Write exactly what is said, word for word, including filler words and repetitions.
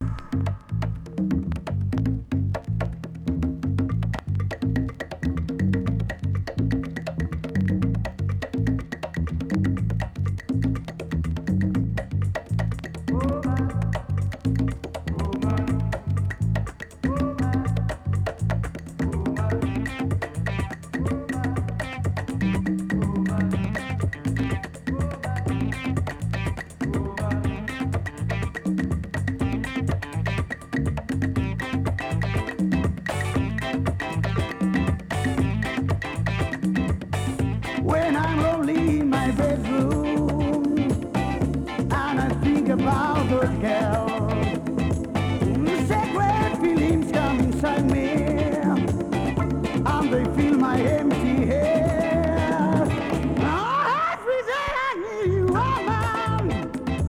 When I'm lonely in my bedroom and I think about those girls,